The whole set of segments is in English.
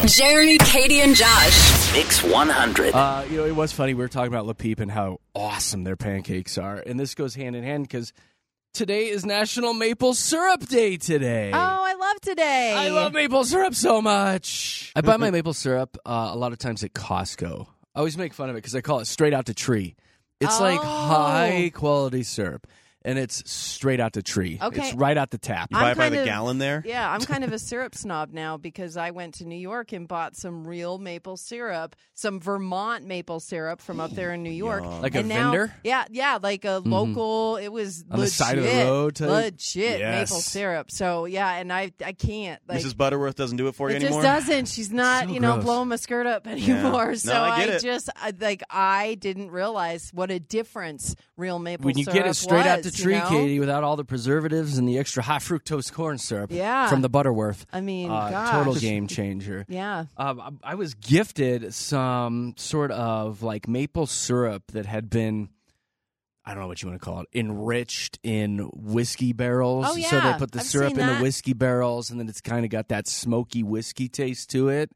Jeremy, Katie, and Josh. Mix 100. It was funny. We were talking about Le Peep and how awesome their pancakes are. And this goes hand in hand because today is National Maple Syrup Day today. Oh, I love today. I love maple syrup so much. I buy my maple syrup a lot of times at Costco. I always make fun of it because I call it straight out the tree. It's like high quality syrup. And it's straight out the tree. Okay. It's right out the tap. You buy it by the gallon there? Yeah, I'm kind of a syrup snob now because I went to New York and bought some real maple syrup, some Vermont maple syrup from up there in New York. Like a vendor? Yeah, like a local, it was on legit, the side of the road type? legit maple syrup. So, yeah, and I can't. Like, Mrs. Butterworth doesn't do it for you it anymore? just doesn't. She's not, So gross. blowing my skirt up anymore. Yeah. So No, I get it. I didn't realize what a difference real maple When you syrup get it straight out the was, tree, you know? Katie, without all the preservatives and the extra high fructose corn syrup from the Butterworth. I mean, gosh. Total game changer. Yeah. I was gifted some sort of like maple syrup that had been, I don't know what you want to call it, enriched in whiskey barrels. Oh, yeah. So they put the I've syrup seen in the that. whiskey barrels, and then it's kind of got that smoky whiskey taste to it.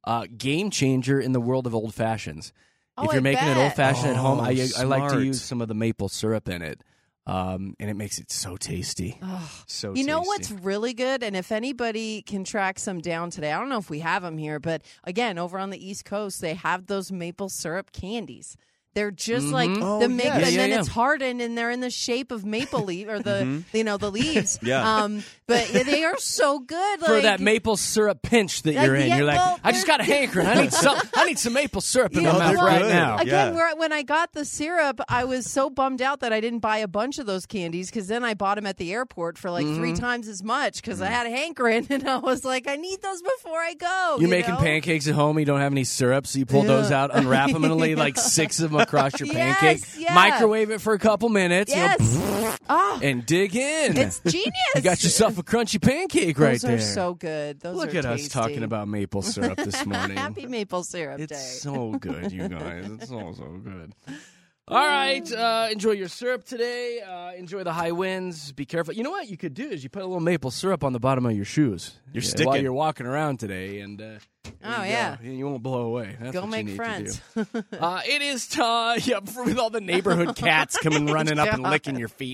Game changer in the world of old fashions. Oh, If you're I making an bet. old fashioned at home, I like to smart. use some of the maple syrup in it. And it makes it so tasty. So You know tasty. what's really good? And if anybody can track some down today, I don't know if we have them here, but again, over on the East Coast, they have those maple syrup candies. They're just like Oh, the maple, yes. and then Yeah. it's hardened, and they're in the shape of maple leaf or the the leaves. Yeah. But they are so good for like, that maple syrup pinch that you're in. yeah, You're like, well, I just got a hankering. I need some maple syrup in Yeah, my mouth they're right good. now. Again, Yeah. when I got the syrup, I was so bummed out that I didn't buy a bunch of those candies because then I bought them at the airport for like 3 times as much because I had a hankering and I was like, I need those before I go. You're making pancakes at home. You don't have any syrup, so you pull those out, unwrap them, and lay like 6 of them across your Yes, pancake. yeah. Microwave it for a couple minutes. Yes. And dig in. It's genius. You got yourself a crunchy pancake right Those there. are so good. Those Look are at us tasty. talking about maple syrup this morning. Happy maple syrup It's day. so good, you guys. It's so good. All right, enjoy your syrup today. Enjoy the high winds. Be careful. You know what you could do is you put a little maple syrup on the bottom of your shoes. You're while sticking. you're walking around today, and Oh, yeah. you won't blow away. That's Go what make you need friends. To do. It is time. With all the neighborhood cats coming running up and licking your feet.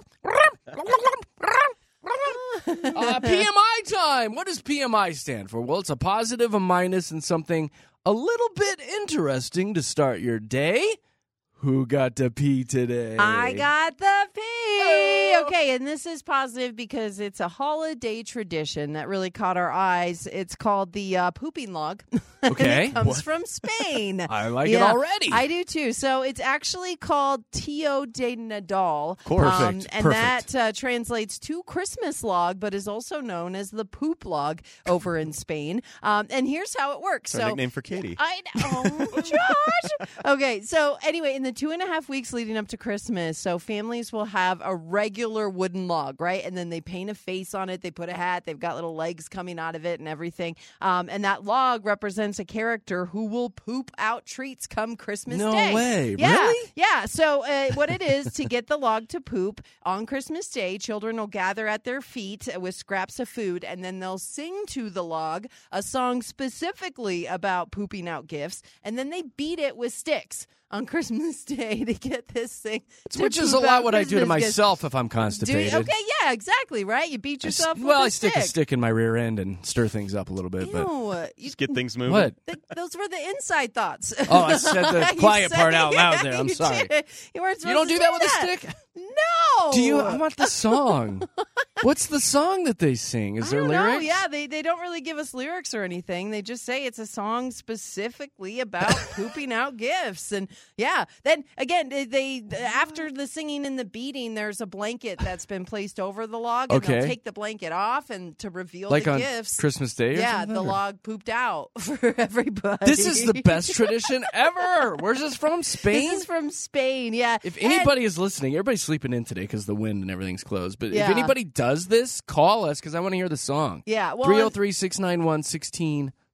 PMI time. What does PMI stand for? Well, it's a positive, a minus, and something a little bit interesting to start your day. Who got to pee today? I got the pee. Okay, and this is positive because it's a holiday tradition that really caught our eyes. It's called the pooping log. Okay. It comes What? from Spain. I like it already. I do too. So it's actually called Tio de Nadal. Perfect. And Perfect. that translates to Christmas log, but is also known as the poop log over in Spain. And here's how it works. It's our nickname for Katie. I know, Josh. Okay, so anyway, in the 2.5 weeks leading up to Christmas, so families will have a regular wooden log, right? And then they paint a face on it. They put a hat. They've got little legs coming out of it and everything. And that log represents a character who will poop out treats come Christmas No Day. way. Yeah, Really? yeah. So what it is to get the log to poop on Christmas Day, children will gather at their feet with scraps of food, and then they'll sing to the log a song specifically about pooping out gifts, and then they beat it with sticks on Christmas Day to get this thing. to Which is a poop lot out what I do to Christmas gifts. myself if I'm Do constipated. you? Okay, yeah, exactly, right? You beat yourself with I a stick a stick in my rear end and stir things up a little bit. But Ew, you, Just get things moving. what? those were the inside thoughts. Oh, I said the You quiet said part it. out loud there. I'm You sorry. did. You weren't supposed You don't to do that with a that. stick? No. Do you? I want the song. What's the song that they sing? Is I there don't lyrics? know. Yeah, they don't really give us lyrics or anything. They just say it's a song specifically about pooping out gifts. And yeah, then again, they after the singing and the beating, there's a blanket that's been placed over the log, and Okay. they'll take the blanket off and to reveal Like the on gifts. Christmas Day? Or Yeah, something, the or- log pooped out for everybody. This is the best tradition ever. Where's this from? Spain? This is from Spain. Yeah. If anybody is listening, everybody's sleeping in today because the wind and everything's closed. But Yeah. if anybody does this, call us because I want to hear the song. Yeah, well, 303-691-1640.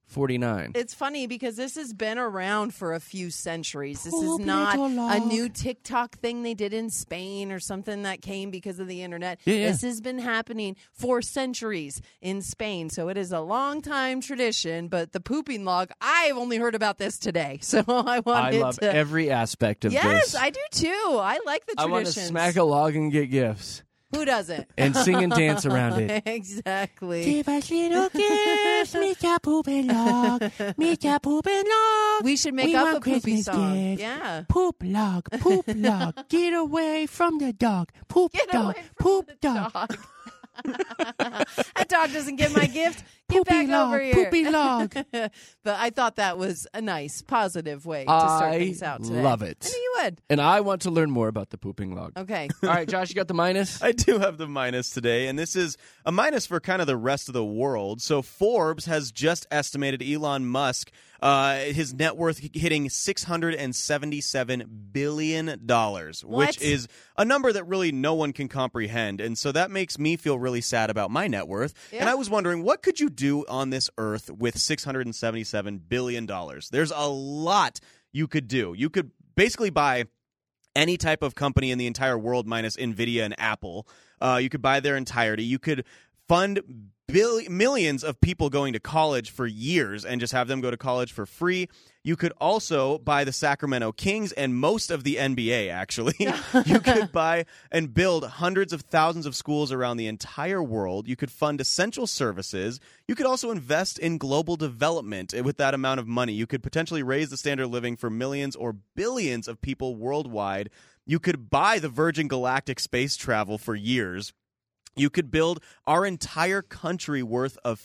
49. It's funny because this has been around for a few centuries. This is not a new TikTok thing they did in Spain or something that came because of the internet. Yeah. This has been happening for centuries in Spain. So it is a long time tradition, but the pooping log, I've only heard about this today. So I wanted I love to... every aspect of Yes, this. I do too. I like the traditions. I want to smack a log and get gifts. Who doesn't? And sing and dance around it. Exactly. Give us little gifts, make a pooping log, make a pooping log. We should make We up want a poopy Christmas song. gifts. Yeah. Poop log, get away from the dog. Poop Get dog, away from poop the dog. dog. That dog doesn't get my gift. Get Poopy back log, over here. poopy log. But I thought that was a nice, positive way to start things out today. love it. I knew you would. And I want to learn more about the pooping log. Okay. All right, Josh, you got the minus? I do have the minus today, and this is a minus for kind of the rest of the world. So Forbes has just estimated Elon Musk, his net worth hitting $677 billion, which is a number that really no one can comprehend. And so that makes me feel really sad about my net worth. Yeah. And I was wondering, what could you do on this earth with $677 billion? There's a lot you could do. You could basically buy any type of company in the entire world minus NVIDIA and Apple. You could buy their entirety. You could fund millions of people going to college for years and just have them go to college for free. You could also buy the Sacramento Kings and most of the NBA, actually. You could buy and build hundreds of thousands of schools around the entire world. You could fund essential services. You could also invest in global development with that amount of money. You could potentially raise the standard of living for millions or billions of people worldwide. You could buy the Virgin Galactic space travel for years. You could build our entire country worth of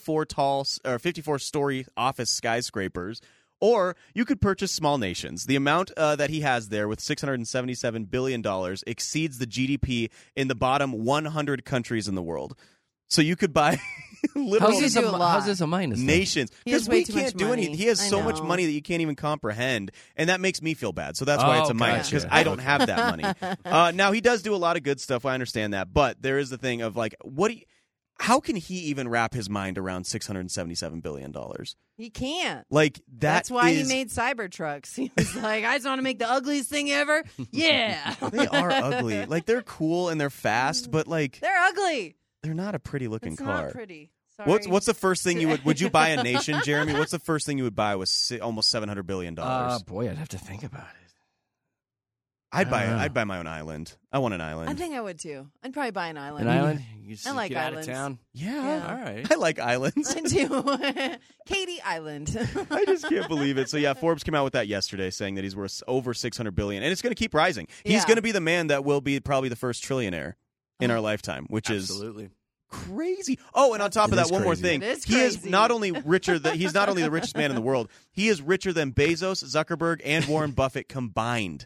54-story office skyscrapers, or you could purchase small nations. The amount that he has there with $677 billion exceeds the GDP in the bottom 100 countries in the world. So you could buy literally How's this a minus? Then? nations. He has Because we way too much can't do money. anything. He has I so much know. money that you can't even comprehend, and that makes me feel bad. So that's why it's a minus, gotcha. because I don't have that money. Now, he does do a lot of good stuff. I understand that. But there is the thing of, like, how can he even wrap his mind around $677 billion? He can't. Like, That's why he made Cybertrucks. He was like, I just want to make the ugliest thing ever. Yeah. They are ugly. Like, they're cool and they're fast, but, like, They're ugly. they're not a pretty looking It's car. not pretty. Sorry. What's the first thing would you buy a nation, Jeremy? What's the first thing you would buy with almost $700 billion? Boy, I'd have to think about it. I'd buy don't know. I'd buy my own island. I want an I island. think I would too. I'd probably buy an island. An island? You just I like get out islands. of town? Yeah. All right. I like islands. I do. Katie Island. I just can't believe it. So yeah, Forbes came out with that yesterday, saying that he's worth over $600 billion, and it's going to keep rising. He's Yeah. going to be the man that will be probably the first trillionaire in our lifetime, which is Absolutely. crazy. Oh, and on top of It that, is one more crazy. thing. It is He is crazy. not only richer than he's not only the richest man in the world. He is richer than Bezos, Zuckerberg, and Warren Buffett combined.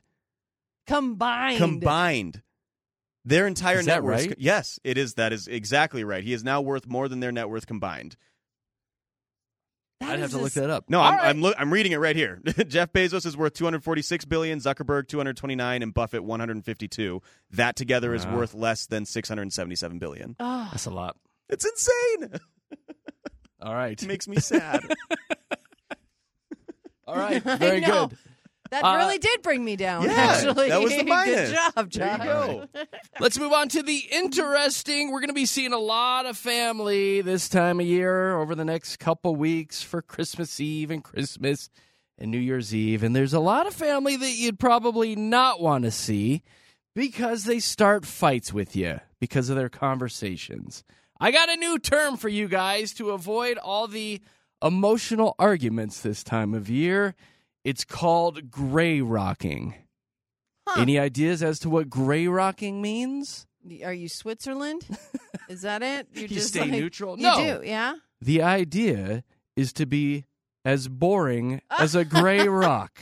Combined. Their entire Is net that worth. right? Yes, it is. That is exactly right. He is now worth more than their net worth combined. I'd have to look that up. No, All I'm reading it right here. Jeff Bezos is worth $246 billion, Zuckerberg $229, and Buffett $152. That together is Wow. worth less than $677 billion. Oh, That's a lot. It's insane. All right. It makes me sad. All right. Very know. good. that Uh, really did bring me down. yeah, actually, that was the minus. Good job, There you Josh. go. Let's move on to the interesting. We're going to be seeing a lot of family this time of year over the next couple weeks for Christmas Eve and Christmas and New Year's Eve. And there's a lot of family that you'd probably not want to see because they start fights with you because of their conversations. I got a new term for you guys to avoid all the emotional arguments this time of year. It's called gray rocking. Huh. Any ideas as to what gray rocking means? Are you Switzerland? Is that it? You're You just stay like, neutral? You No. do, yeah. The idea is to be as boring as a gray rock.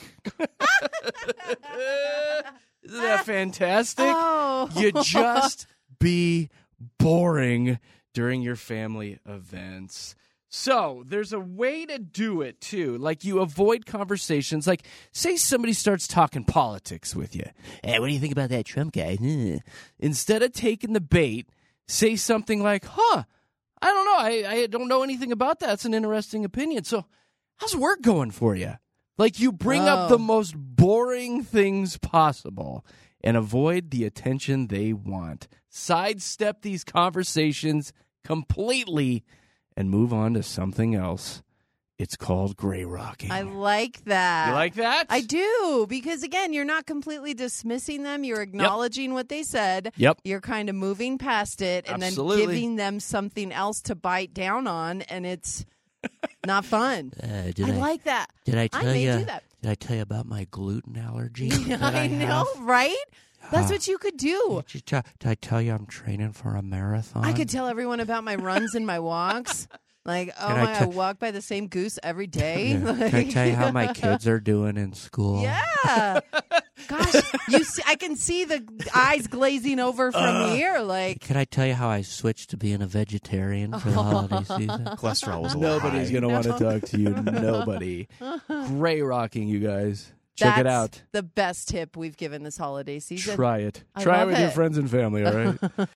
Isn't that fantastic? Oh. You just be boring during your family events. So there's a way to do it, too. Like, you avoid conversations. Like, say somebody starts talking politics with you. Hey, what do you think about that Trump guy? Instead of taking the bait, say something like, I I don't know. I don't know anything about that. It's an interesting opinion. So how's work going for you? Like, you bring up the most boring things possible and avoid the attention they want. Sidestep these conversations completely and move on to something else. It's called gray rocking. I like that. You like that? I do, because again, you're not completely dismissing them. You're acknowledging what they said. Yep. You're kind of moving past it and Absolutely. then giving them something else to bite down on, and it's not fun. I like that. Did I I tell may you? do that. Did I tell you about my gluten allergy? that I know, have? right? That's what you could do. Did I tell you I'm training for a marathon? I could tell everyone about my runs and my walks. Like, oh Can I my, I walk by the same goose every day. Yeah. Like, Can I tell you how my kids are doing in school? Yeah. Gosh, I can see the eyes glazing over from here. Like, Can I tell you how I switched to being a vegetarian for the holiday season? Cholesterol was a little Nobody's high. going to want to talk to you. Nobody. Gray rocking, you guys. Check it out. The best tip we've given this holiday season. Try it. I Try it love with your it. friends and family, all right?